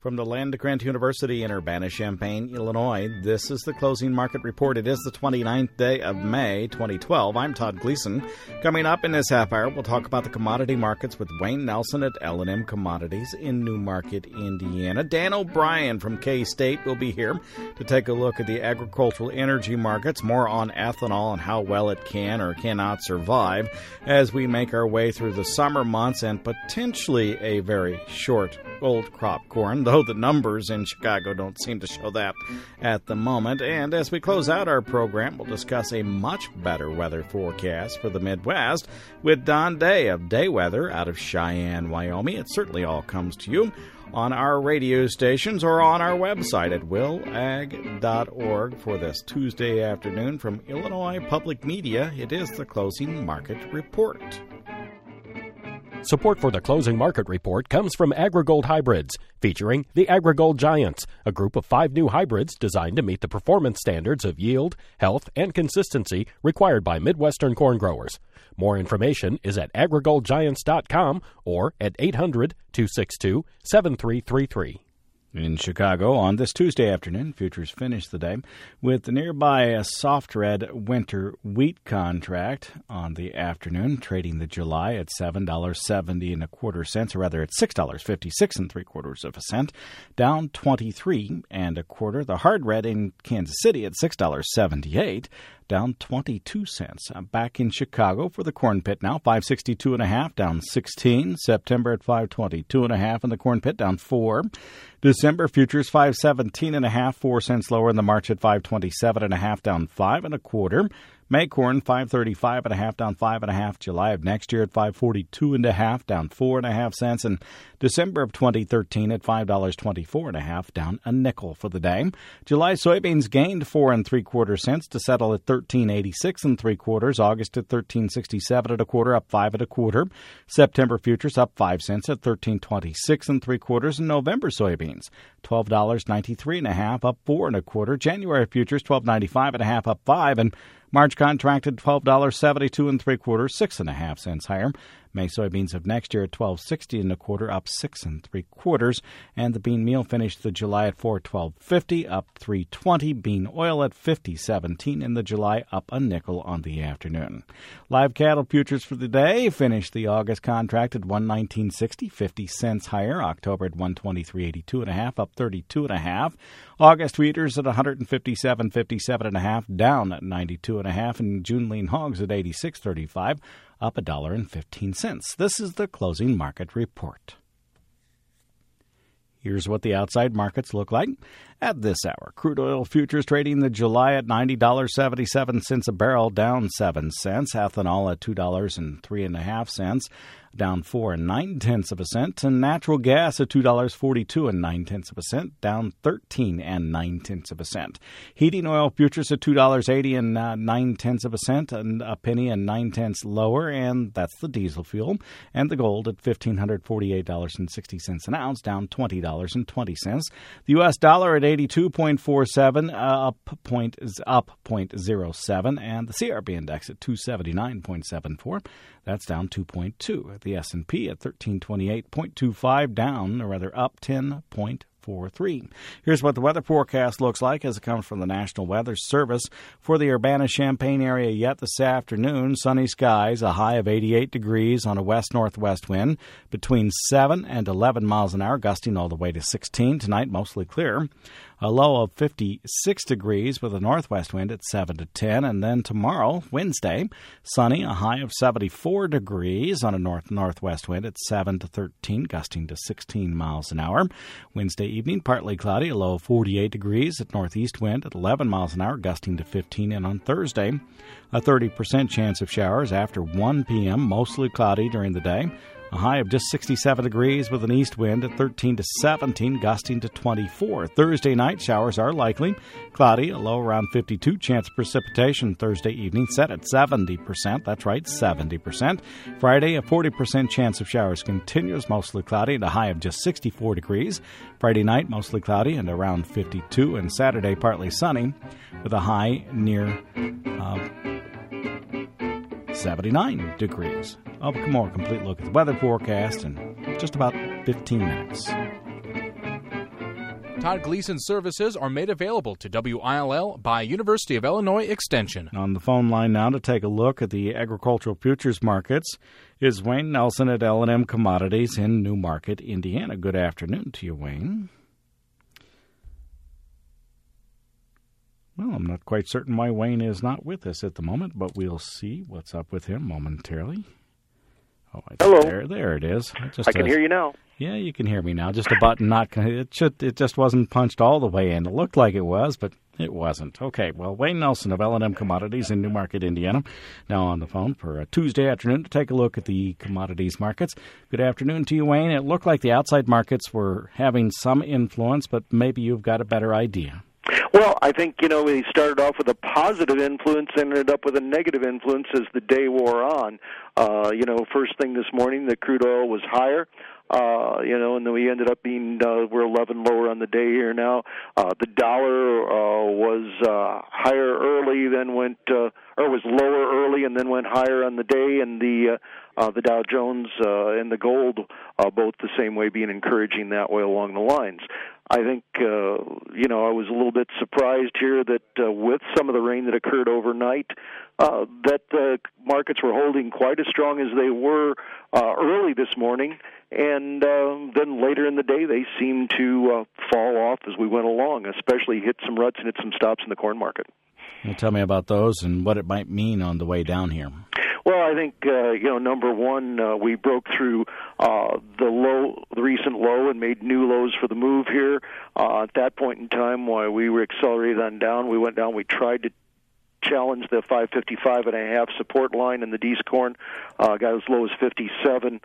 From the Land Grant University in Urbana-Champaign, Illinois, this is the Closing Market Report. It is the 29th day of May, 2012. I'm Todd Gleason. Coming up in this half hour, we'll talk about the commodity markets with Wayne Nelson at L&M Commodities in Newmarket, Indiana. Dan O'Brien from K-State will be here to take a look at the agricultural energy markets, more on ethanol and how well it can or cannot survive as we make our way through the summer months and potentially a very short old crop corn, though the numbers in Chicago don't seem to show that at the moment. And as we close out our program, we'll discuss a much better weather forecast for the Midwest with Don Day of Day Weather out of Cheyenne, Wyoming. It certainly all comes to you on our radio stations or on our website at willag.org for this Tuesday afternoon. From Illinois Public Media, it is the Closing Market Report. Support for the Closing Market Report comes from AgriGold Hybrids, featuring the AgriGold Giants, a group of 5 new hybrids designed to meet the performance standards of yield, health, and consistency required by Midwestern corn growers. More information is at agrigoldgiants.com or at 800-262-7333. In Chicago, on this Tuesday afternoon, futures finished the day with nearby a soft red winter wheat contract on the afternoon, trading the July at $7.70 or rather at $6.56 down 23 1/4. The hard red in Kansas City at $6.78. Down 22 cents. Back in Chicago for the corn pit now, 562.5, down 16. September at 522.5 in the corn pit, down 4. December futures 517.5, 4 cents lower in the March at 527.5, down 5 1/4. May corn 535.5, down 5 1/2. July of next year at 542.5, down 4 1/2 cents. And December of 2013 at $5.24.5, down a nickel for the day. July soybeans gained 4 3/4 cents to settle at 13.86 3/4. August at 13.67 1/4, up 5 1/4. September futures up 5 cents at 13.26 3/4. And November soybeans $12.93.5, up 4 1/4. January futures $12.95.5, up 5, and March contracted $12.72 3/4, 6 1/2 cents higher. May soybeans of next year at $12.60 1/4, up 6 3/4, and the bean meal finished the July at $4.1250, up 3.20. Bean oil at $50.17 in the July, up a nickel on the afternoon. Live cattle futures for the day finished the August contract at $119.60, 50 cents higher. October at $123.82.5, up 32.5. August feeders at $157.57.5, down at 92.5, and June lean hogs at $86.35. up $1.15. This is the Closing Market Report. Here's what the outside markets look like at this hour. Crude oil futures trading the July at $90.77 a barrel, down 7 cents. Ethanol at $2.03.5, down 4 9/10 cents. And natural gas at $2.42.9 cents, down 13 9/10 cents. Heating oil futures at $2.80.9 cents, and a penny and 9 lower, and that's the diesel fuel. And the gold at $1,548.60 an ounce, down $20.20. The U.S. dollar at 82.47, up 0.07, and the CRB index at 279.74. That's down 2.2. The S&P at 1328.25, down, or rather up 10.43. Here's what the weather forecast looks like as it comes from the National Weather Service. For the Urbana-Champaign area yet this afternoon, sunny skies, a high of 88 degrees on a west-northwest wind between 7 and 11 miles an hour, gusting all the way to 16. Tonight, mostly clear. A low of 56 degrees with a northwest wind at 7 to 10. And then tomorrow, Wednesday, sunny, a high of 74 degrees on a north-northwest wind at 7 to 13, gusting to 16 miles an hour. Wednesday evening, partly cloudy, a low of 48 degrees at northeast wind at 11 miles an hour, gusting to 15. And on Thursday, a 30% chance of showers after 1 p.m., mostly cloudy during the day. A high of just 67 degrees with an east wind at 13 to 17, gusting to 24. Thursday night, showers are likely. Cloudy, a low around 52. Chance of precipitation Thursday evening set at 70%. That's right, 70%. Friday, a 40% chance of showers continues, mostly cloudy, and a high of just 64 degrees. Friday night, mostly cloudy and around 52. And Saturday, partly sunny with a high near 79 degrees. A more complete look at the weather forecast in just about 15 minutes. Todd Gleason services are made available to WILL by University of Illinois Extension. On the phone line now to take a look at the agricultural futures markets is Wayne Nelson at L&M Commodities in New Market, Indiana. Good afternoon to you, Wayne. Well, I'm not quite certain why Wayne is not with us at the moment, but we'll see what's up with him momentarily. Oh, hello. There it is. I can hear you now. Yeah, you can hear me now. Just a button not. It just wasn't punched all the way in. It looked like it was, but it wasn't. Okay. Well, Wayne Nelson of L&M Commodities in New Market, Indiana, now on the phone for a Tuesday afternoon to take a look at the commodities markets. Good afternoon to you, Wayne. It looked like the outside markets were having some influence, but maybe you've got a better idea. Well, I think, we started off with a positive influence and ended up with a negative influence as the day wore on. First thing this morning, the crude oil was higher. And then we ended up being, we're 11 lower on the day here now. The dollar was higher early, then went, or was lower early and then went higher on the day, and the Dow Jones and the gold both the same way, being encouraging that way along the lines. I think, I was a little bit surprised here that with some of the rain that occurred overnight, that the markets were holding quite as strong as they were early this morning. And then later in the day, they seemed to fall off as we went along, especially hit some ruts and hit some stops in the corn market. Well, tell me about those and what it might mean on the way down here. Well, I think, number one, we broke through the recent low and made new lows for the move here. At that point in time, while we were accelerated on down, we went down, we tried to challenge the 555.5 support line in the D's corn, got as low as 57.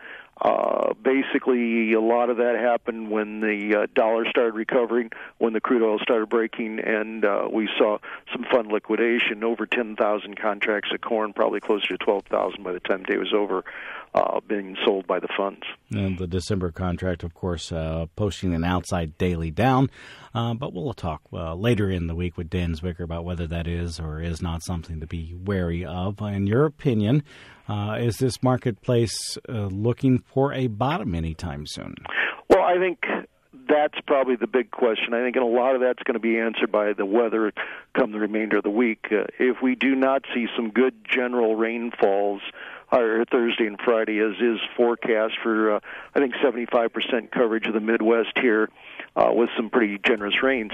Basically, a lot of that happened when the dollar started recovering, when the crude oil started breaking, and we saw some fund liquidation, over 10,000 contracts of corn, probably closer to 12,000 by the time the day was over, being sold by the funds. And the December contract, of course, posting an outside daily down. But we'll talk later in the week with Dan Zwicker about whether that is or is not something to be wary of. In your opinion, is this marketplace looking for a bottom anytime soon? Well, I think that's probably the big question. I think a lot of that's going to be answered by the weather come the remainder of the week. If we do not see some good general rainfalls Thursday and Friday, as is forecast for, I think, 75% coverage of the Midwest here, with some pretty generous rains.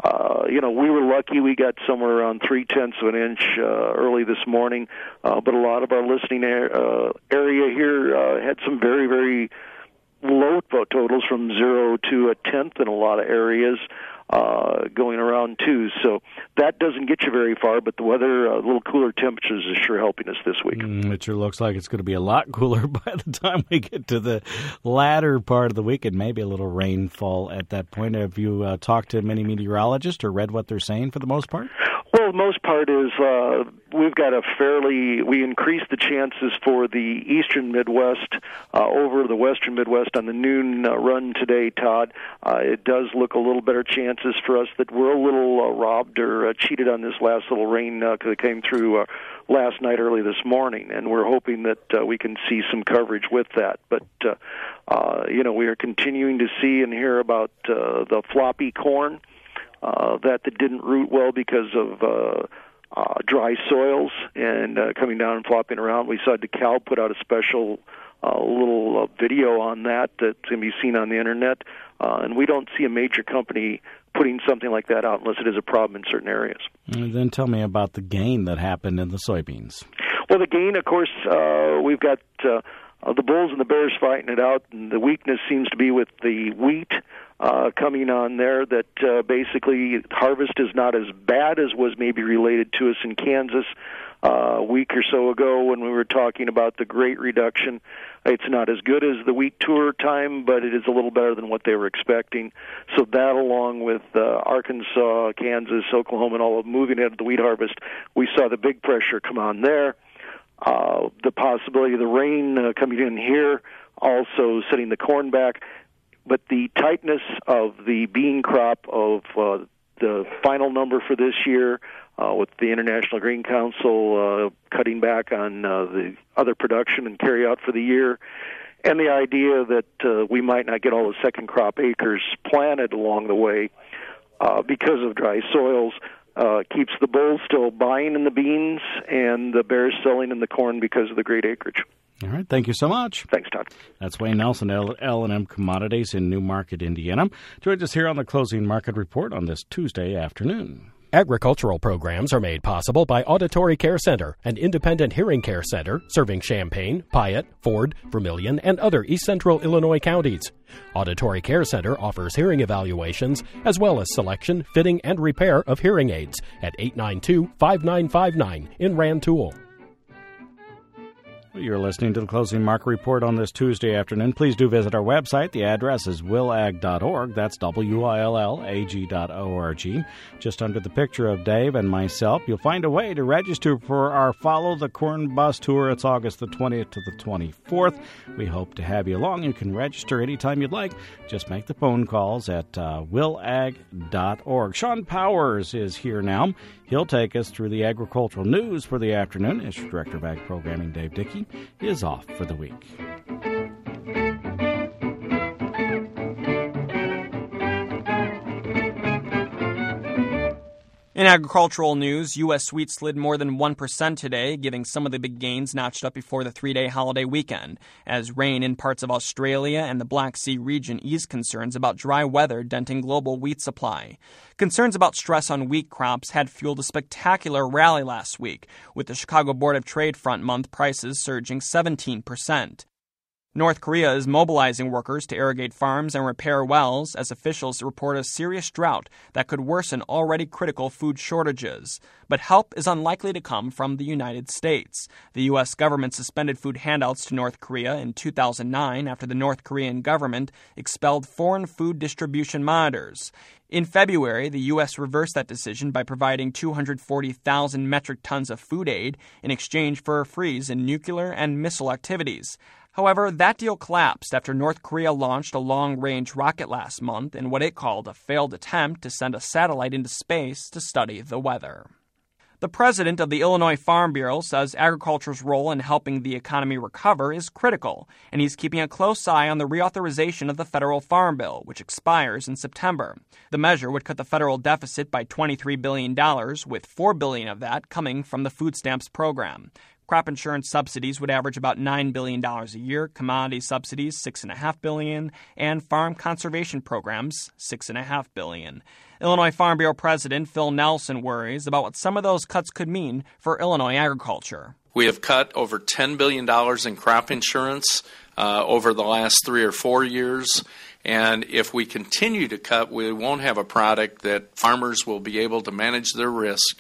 We were lucky. We got somewhere around 0.3 of an inch early this morning, but a lot of our listening area here had some very, very low totals, from 0 to a tenth in a lot of areas, going around too. So that doesn't get you very far, but the weather, a little cooler temperatures is sure helping us this week. It sure looks like it's going to be a lot cooler by the time we get to the latter part of the week, and maybe a little rainfall at that point. Have you talked to many meteorologists or read what they're saying for the most part? Well, the most part is we've got we increased the chances for the eastern Midwest over the western Midwest on the noon run today, Todd. It does look a little better chances for us that we're a little robbed or cheated on this last little rain that came through last night, early this morning, and we're hoping that we can see some coverage with that. But, we are continuing to see and hear about the floppy corn. That didn't root well because of dry soils and coming down and flopping around. We saw DeKalb put out a special little video on that's going to be seen on the Internet, and we don't see a major company putting something like that out unless it is a problem in certain areas. And then tell me about the gain that happened in the soybeans. Well, the gain, of course, we've got the bulls and the bears fighting it out, and the weakness seems to be with the wheat coming on there, that basically harvest is not as bad as was maybe related to us in Kansas a week or so ago when we were talking about the great reduction. It's not as good as the wheat tour time, but it is a little better than what they were expecting. So that, along with Arkansas, Kansas, Oklahoma, and all of moving into the wheat harvest, we saw the big pressure come on there. The possibility of the rain coming in here also setting the corn back. But the tightness of the bean crop of the final number for this year, with the International Grain Council cutting back on the other production and carry out for the year, and the idea that we might not get all the second crop acres planted along the way because of dry soils keeps the bulls still buying in the beans and the bears selling in the corn because of the great acreage. All right. Thank you so much. Thanks, Todd. That's Wayne Nelson, L&M Commodities in New Market, Indiana. Join us here on the Closing Market Report on this Tuesday afternoon. Agricultural programs are made possible by Auditory Care Center, an independent hearing care center serving Champaign, Piatt, Ford, Vermilion, and other East Central Illinois counties. Auditory Care Center offers hearing evaluations as well as selection, fitting, and repair of hearing aids at 892-5959 in Rantoul. You're listening to the Closing Market Report on this Tuesday afternoon. Please do visit our website. The address is willag.org. That's WILLAG.org. Just under the picture of Dave and myself, you'll find a way to register for our Follow the Corn Bus Tour. It's August the 20th to the 24th. We hope to have you along. You can register anytime you'd like. Just make the phone calls at willag.org. Sean Powers is here now. He'll take us through the agricultural news for the afternoon. As Director of Ag Programming, Dave Dickey, is off for the week. In agricultural news, U.S. wheat slid more than 1% today, giving some of the big gains notched up before the three-day holiday weekend, as rain in parts of Australia and the Black Sea region eased concerns about dry weather denting global wheat supply. Concerns about stress on wheat crops had fueled a spectacular rally last week, with the Chicago Board of Trade front-month prices surging 17%. North Korea is mobilizing workers to irrigate farms and repair wells as officials report a serious drought that could worsen already critical food shortages. But help is unlikely to come from the United States. The U.S. government suspended food handouts to North Korea in 2009 after the North Korean government expelled foreign food distribution monitors. In February, the U.S. reversed that decision by providing 240,000 metric tons of food aid in exchange for a freeze in nuclear and missile activities. However, that deal collapsed after North Korea launched a long-range rocket last month in what it called a failed attempt to send a satellite into space to study the weather. The president of the Illinois Farm Bureau says agriculture's role in helping the economy recover is critical, and he's keeping a close eye on the reauthorization of the federal farm bill, which expires in September. The measure would cut the federal deficit by $23 billion, with $4 billion of that coming from the food stamps program. Crop insurance subsidies would average about $9 billion a year, commodity subsidies $6.5 billion, and farm conservation programs $6.5 billion. Illinois Farm Bureau President Phil Nelson worries about what some of those cuts could mean for Illinois agriculture. We have cut over $10 billion in crop insurance over the last 3 or 4 years. And if we continue to cut, we won't have a product that farmers will be able to manage their risk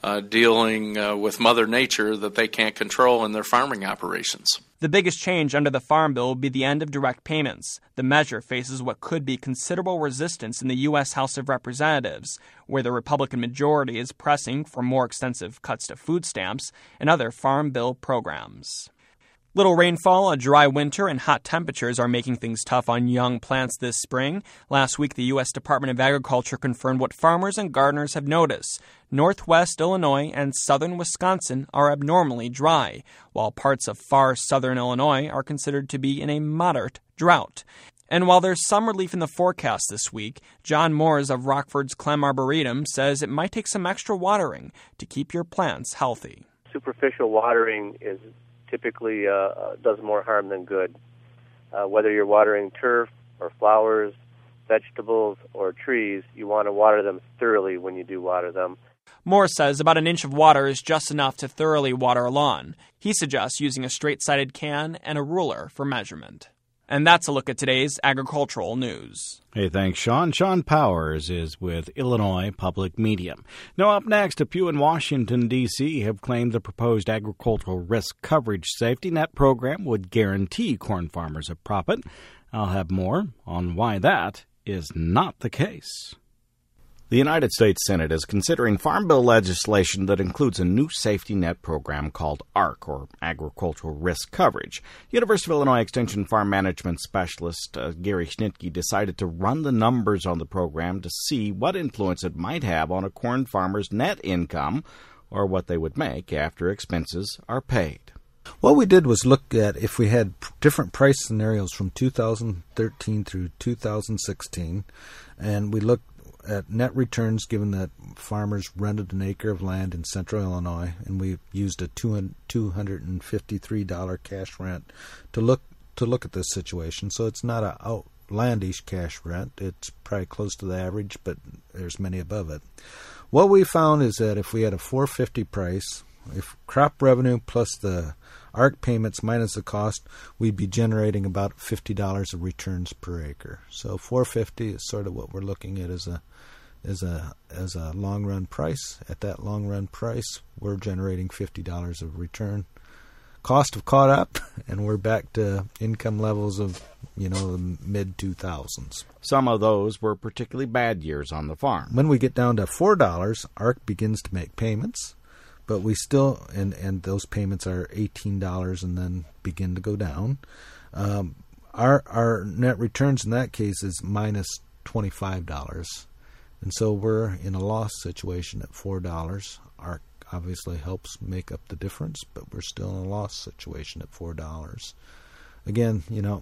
dealing with Mother Nature that they can't control in their farming operations. The biggest change under the Farm Bill will be the end of direct payments. The measure faces what could be considerable resistance in the U.S. House of Representatives, where the Republican majority is pressing for more extensive cuts to food stamps and other Farm Bill programs. Little rainfall, a dry winter, and hot temperatures are making things tough on young plants this spring. Last week, the U.S. Department of Agriculture confirmed what farmers and gardeners have noticed. Northwest Illinois and southern Wisconsin are abnormally dry, while parts of far southern Illinois are considered to be in a moderate drought. And while there's some relief in the forecast this week, John Moores of Rockford's Clem Arboretum says it might take some extra watering to keep your plants healthy. Superficial watering is typically does more harm than good. Whether you're watering turf or flowers, vegetables, or trees, you want to water them thoroughly when you do water them. Moore says about an inch of water is just enough to thoroughly water a lawn. He suggests using a straight-sided can and a ruler for measurement. And that's a look at today's agricultural news. Hey, thanks, Sean. Sean Powers is with Illinois Public Media. Now, up next, a Pew in Washington, D.C. have claimed the proposed agricultural risk coverage safety net program would guarantee corn farmers a profit. I'll have more on why that is not the case. The United States Senate is considering Farm Bill legislation that includes a new safety net program called ARC, or Agricultural Risk Coverage. University of Illinois Extension Farm Management Specialist Gary Schnitke decided to run the numbers on the program to see what influence it might have on a corn farmer's net income, or what they would make after expenses are paid. What we did was look at if we had different price scenarios from 2013 through 2016, and we looked at net returns given that farmers rented an acre of land in central Illinois, and we used a $253 cash rent to look at this situation. So it's not an outlandish cash rent. It's probably close to the average, but there's many above it. What we found is that if we had a $450 price, if crop revenue plus the ARC payments minus the cost, we'd be generating about $50 of returns per acre. So $450 is sort of what we're looking at as a long run price. At that long run price, we're generating $50 of return. Costs have caught up, and we're back to income levels of the mid 2000s. Some of those were particularly bad years on the farm. When we get down to $4, ARC begins to make payments. But we still, and those payments are $18 and then begin to go down. Our net returns in that case is minus $25. And so we're in a loss situation at $4. ARC obviously helps make up the difference, but we're still in a loss situation at $4. Again,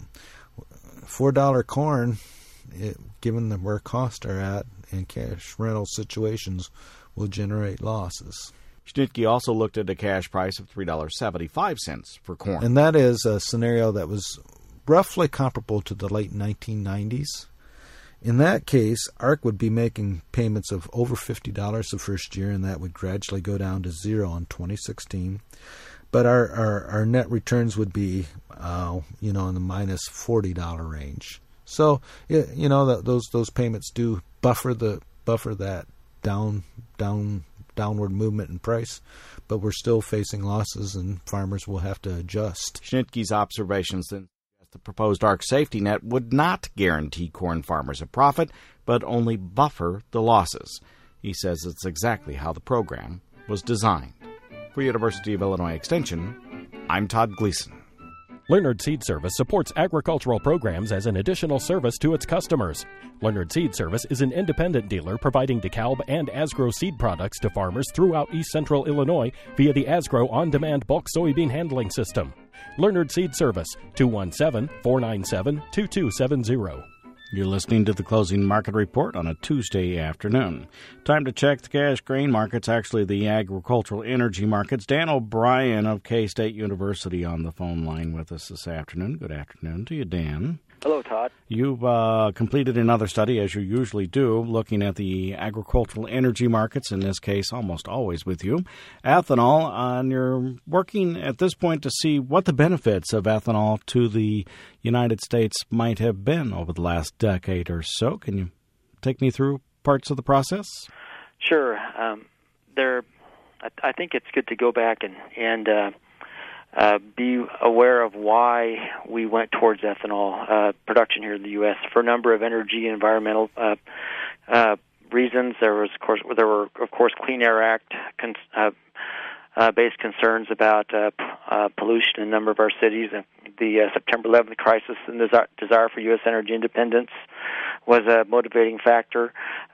$4 corn, given where costs are at and cash rental situations, will generate losses. Schnitke also looked at a cash price of $3.75 for corn. And that is a scenario that was roughly comparable to the late 1990s. In that case, ARC would be making payments of over $50 the first year, and that would gradually go down to zero in 2016. But our net returns would be, in the minus $40 range. So, those payments do buffer that downward movement in price, but we're still facing losses, and farmers will have to adjust. Schnitke's observations then suggest the proposed ARC safety net would not guarantee corn farmers a profit, but only buffer the losses. He says it's exactly how the program was designed. For University of Illinois Extension, I'm Todd Gleason. Leonard Seed Service supports agricultural programs as an additional service to its customers. Leonard Seed Service is an independent dealer providing DeKalb and Asgrow seed products to farmers throughout East Central Illinois via the Asgrow On-Demand Bulk Soybean Handling System. Leonard Seed Service, 217-497-2270. You're listening to the Closing Market Report on a Tuesday afternoon. Time to check the cash grain markets, actually the agricultural energy markets. Dan O'Brien of K-State University on the phone line with us this afternoon. Good afternoon to you, Dan. Hello, Todd. You've completed another study, as you usually do, looking at the agricultural energy markets, in this case almost always with you. Ethanol, and you're working at this point to see what the benefits of ethanol to the United States might have been over the last decade or so. Can you take me through parts of the process? Sure. I think it's good to go back and be aware of why we went towards ethanol production here in the U.S. for a number of energy and environmental reasons. There were of course Clean Air Act based concerns about pollution in a number of our cities. The September 11th crisis and desire for U.S. energy independence was a motivating factor.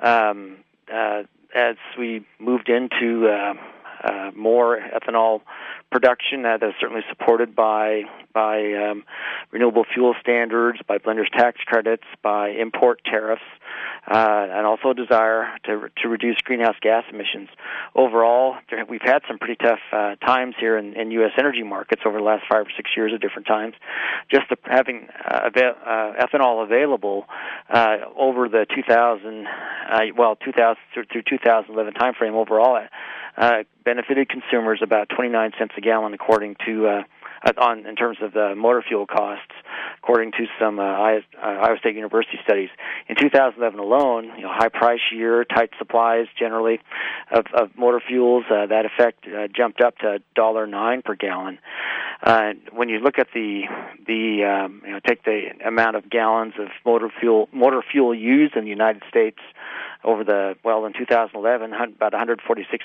As we moved into more ethanol production, that is certainly supported by renewable fuel standards, by blenders tax credits, by import tariffs, and also a desire to reduce greenhouse gas emissions. Overall, we've had some pretty tough times here in U.S. energy markets over the last 5 or 6 years at different times. Just having ethanol available over the 2000 through 2011 timeframe overall benefited consumers about 29 cents a gallon, according to in terms of the motor fuel costs, according to some Iowa State University studies. In 2011 alone, high price year, tight supplies generally of motor fuels, that effect jumped up to $1.09 per gallon. When you look at take the amount of gallons of motor fuel used in the United States over in 2011, about 146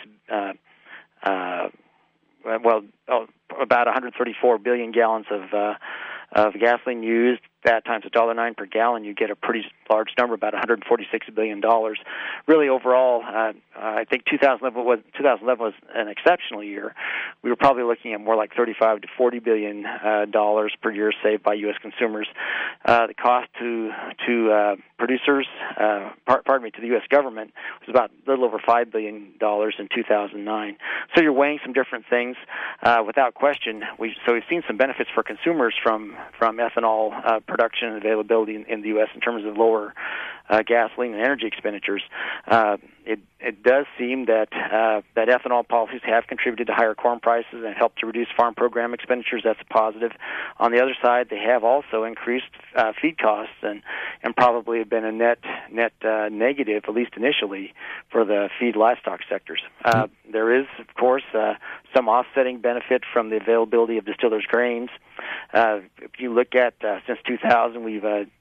about 134 billion gallons of gasoline used, that times $1.09 per gallon, you get a pretty large number, about $146 billion. Really, overall, I think 2011 was an exceptional year. We were probably looking at more like $35 to $40 billion per year saved by U.S. consumers. The cost to producers, to the U.S. government, was about a little over $5 billion in 2009. So you're weighing some different things. Without question, we've seen some benefits for consumers from ethanol production and availability in the U.S. in terms of lower gasoline and energy expenditures. It does seem that ethanol policies have contributed to higher corn prices and helped to reduce farm program expenditures. That's a positive. On the other side, they have also increased feed costs and probably have been a net negative, at least initially, for the feed livestock sectors. There is, of course, some offsetting benefit from the availability of distillers' grains. If you look at since 2000, we've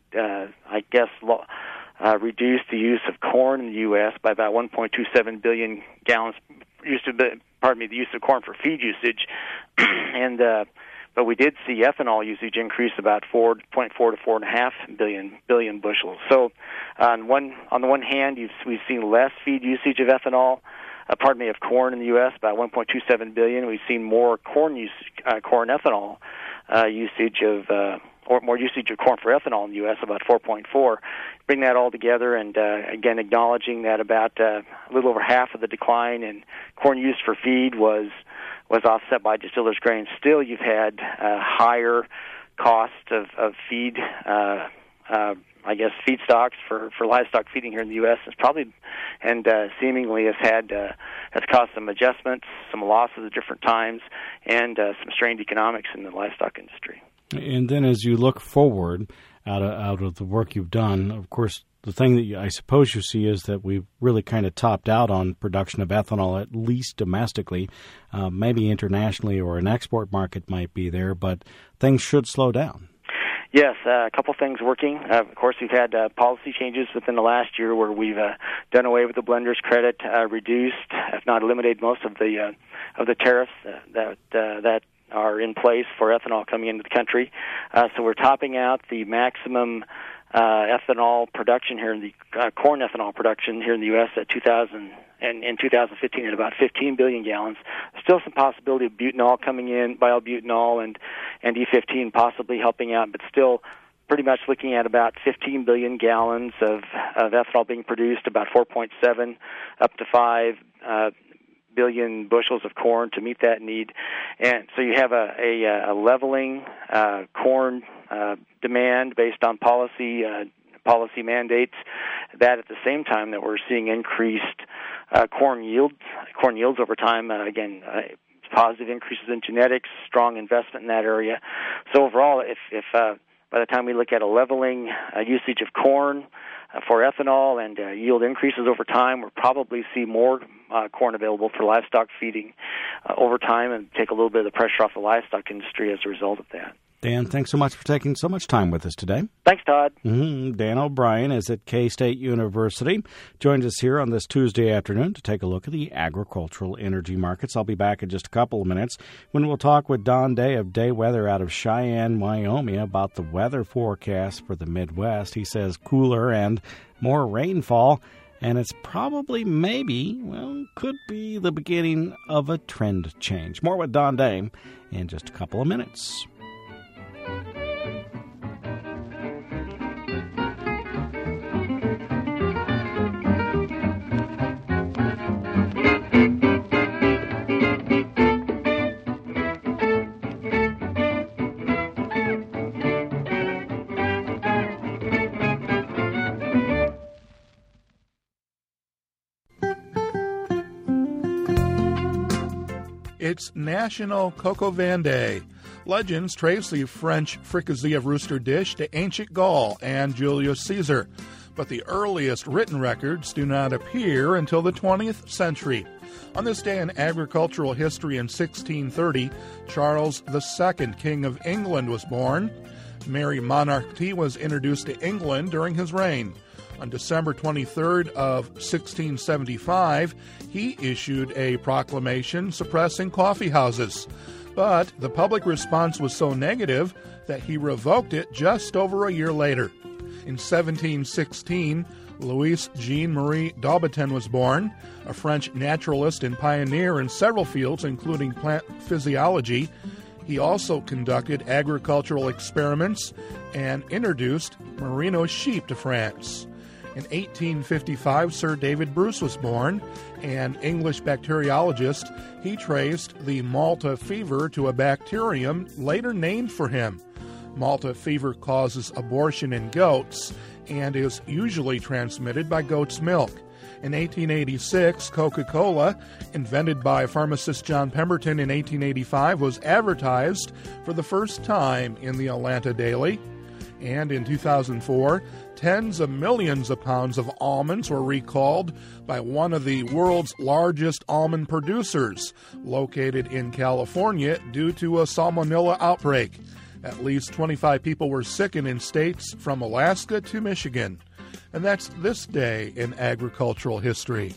reduced the use of corn in the U.S. by about 1.27 billion gallons. The use of corn for feed usage, but we did see ethanol usage increase about 4.4 to 4.5 billion bushels. So, on the one hand, we've seen less feed usage of of corn in the U.S. about 1.27 billion. We've seen more corn ethanol usage of. Or more usage of corn for ethanol in the U.S., about 4.4. Bring that all together, and again, acknowledging that about a little over half of the decline in corn use for feed was offset by distillers' grains. Still, you've had higher cost of feed. Feedstocks for livestock feeding here in the U.S. is probably seemingly has caused some adjustments, some losses at different times, and some strained economics in the livestock industry. And then as you look forward out of the work you've done, of course, the thing that I suppose you see is that we've really kind of topped out on production of ethanol, at least domestically. Maybe internationally or an export market might be there, but things should slow down. Yes, a couple things working. Of course, we've had policy changes within the last year where we've done away with the blender's credit, reduced, if not eliminated, most of the tariffs that are in place for ethanol coming into the country. So we're topping out the maximum ethanol production here in the corn ethanol production here in the U.S. at 2015 at about 15 billion gallons. Still some possibility of butanol coming in, biobutanol and E15 possibly helping out, but still pretty much looking at about 15 billion gallons of ethanol being produced, about 4.7 up to 5 billion bushels of corn to meet that need. And so you have a leveling corn demand based on policy mandates, that at the same time that we're seeing increased corn yields over time. Positive increases in genetics, strong investment in that area. So overall, if by the time we look at a leveling usage of corn for ethanol and yield increases over time, we'll probably see more corn available for livestock feeding over time and take a little bit of the pressure off the livestock industry as a result of that. Dan, thanks so much for taking so much time with us today. Thanks, Todd. Dan O'Brien is at K-State University. Joined us here on this Tuesday afternoon to take a look at the agricultural energy markets. I'll be back in just a couple of minutes when we'll talk with Don Day of Day Weather out of Cheyenne, Wyoming, about the weather forecast for the Midwest. He says cooler and more rainfall, and it's probably could be the beginning of a trend change. More with Don Day in just a couple of minutes. It's National Coq au Vin Day. Legends trace the French fricassee of rooster dish to ancient Gaul and Julius Caesar, but the earliest written records do not appear until the 20th century. On this day in agricultural history in 1630, Charles II, King of England, was born. Mary Monarchy was introduced to England during his reign. On December 23rd of 1675, he issued a proclamation suppressing coffee houses. But the public response was so negative that he revoked it just over a year later. In 1716, Louis Jean-Marie Daubenton was born, a French naturalist and pioneer in several fields, including plant physiology. He also conducted agricultural experiments and introduced merino sheep to France. In 1855, Sir David Bruce was born, an English bacteriologist. He traced the Malta fever to a bacterium later named for him. Malta fever causes abortion in goats and is usually transmitted by goat's milk. In 1886, Coca-Cola, invented by pharmacist John Pemberton in 1885, was advertised for the first time in the Atlanta Daily. And in 2004, tens of millions of pounds of almonds were recalled by one of the world's largest almond producers, located in California, due to a salmonella outbreak. At least 25 people were sickened in states from Alaska to Michigan. And that's this day in agricultural history.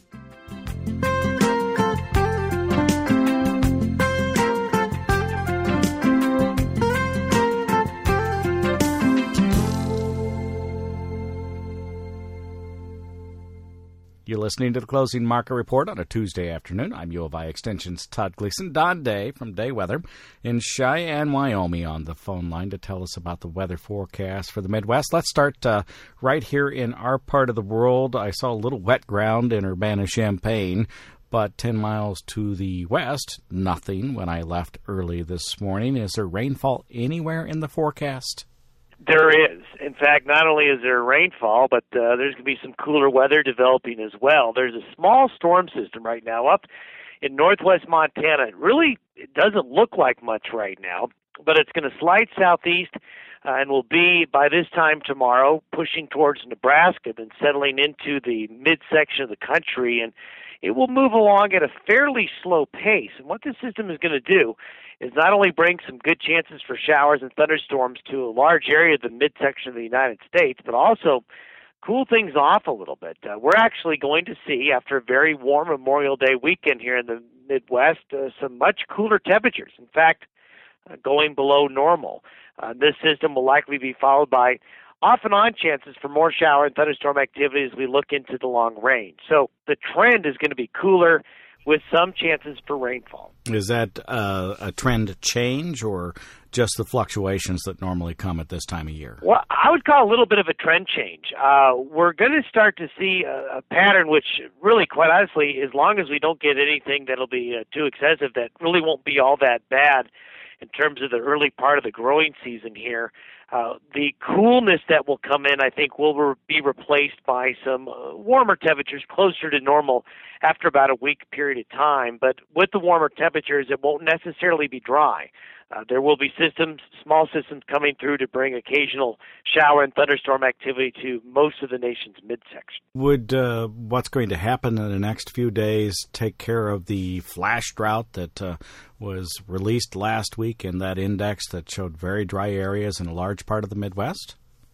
You're listening to the Closing Market Report on a Tuesday afternoon. I'm U of I Extension's Todd Gleason. Don Day from Day Weather in Cheyenne, Wyoming on the phone line to tell us about the weather forecast for the Midwest. Let's start right here in our part of the world. I saw a little wet ground in Urbana-Champaign, but 10 miles to the west, nothing when I left early this morning. Is there rainfall anywhere in the forecast? There is. In fact, not only is there rainfall, but there's going to be some cooler weather developing as well. There's a small storm system right now up in northwest Montana. It doesn't look like much right now, but it's going to slide southeast and will be, by this time tomorrow, pushing towards Nebraska and settling into the midsection of the country. And it will move along at a fairly slow pace. And what this system is going to do is not only bring some good chances for showers and thunderstorms to a large area of the midsection of the United States, but also cool things off a little bit. We're actually going to see, after a very warm Memorial Day weekend here in the Midwest, some much cooler temperatures. In fact, going below normal. This system will likely be followed by off and on chances for more shower and thunderstorm activity as we look into the long range. So the trend is going to be cooler with some chances for rainfall. Is that a trend change or just the fluctuations that normally come at this time of year? Well, I would call a little bit of a trend change. We're going to start to see a pattern which really, quite honestly, as long as we don't get anything that'll be too excessive, that really won't be all that bad in terms of the early part of the growing season here. The coolness that will come in, I think, will be replaced by some warmer temperatures closer to normal after about a week period of time. But with the warmer temperatures, it won't necessarily be dry. There will be small systems coming through to bring occasional shower and thunderstorm activity to most of the nation's midsection. Would what's going to happen in the next few days take care of the flash drought that was released last week in that index that showed very dry areas in a large part of the Midwest?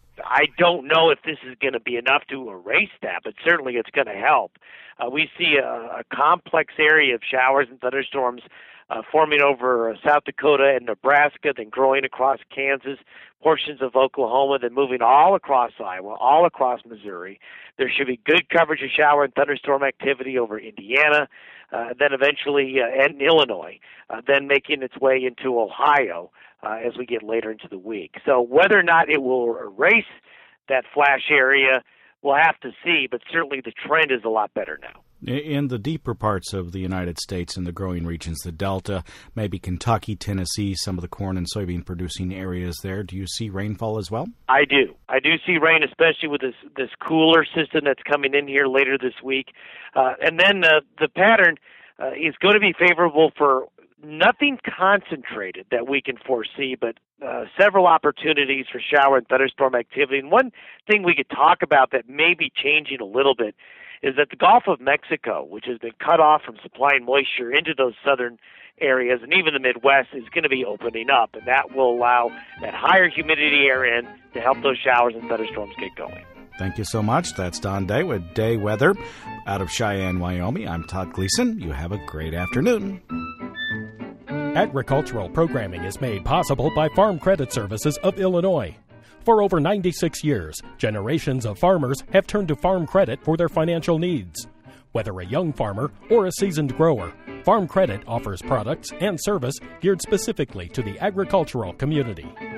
I don't know if this is going to be enough to erase that, but certainly it's going to help. We see a complex area of showers and thunderstorms forming over South Dakota and Nebraska, then growing across Kansas, portions of Oklahoma, then moving all across Iowa, all across Missouri. There should be good coverage of shower and thunderstorm activity over Indiana, then eventually and Illinois, then making its way into Ohio as we get later into the week. So whether or not it will erase that flash area, we'll have to see, but certainly the trend is a lot better now. In the deeper parts of the United States, in the growing regions, the Delta, maybe Kentucky, Tennessee, some of the corn and soybean producing areas there, do you see rainfall as well? I do. I do see rain, especially with this cooler system that's coming in here later this week. And then the pattern is going to be favorable for nothing concentrated that we can foresee, but several opportunities for shower and thunderstorm activity. And one thing we could talk about that may be changing a little bit is that the Gulf of Mexico, which has been cut off from supplying moisture into those southern areas and even the Midwest, is going to be opening up, and that will allow that higher humidity air in to help those showers and thunderstorms get going. Thank you so much. That's Don Day with Day Weather out of Cheyenne, Wyoming. I'm Todd Gleason. You have a great afternoon. Agricultural programming is made possible by Farm Credit Services of Illinois. For over 96 years, generations of farmers have turned to Farm Credit for their financial needs. Whether a young farmer or a seasoned grower, Farm Credit offers products and service geared specifically to the agricultural community.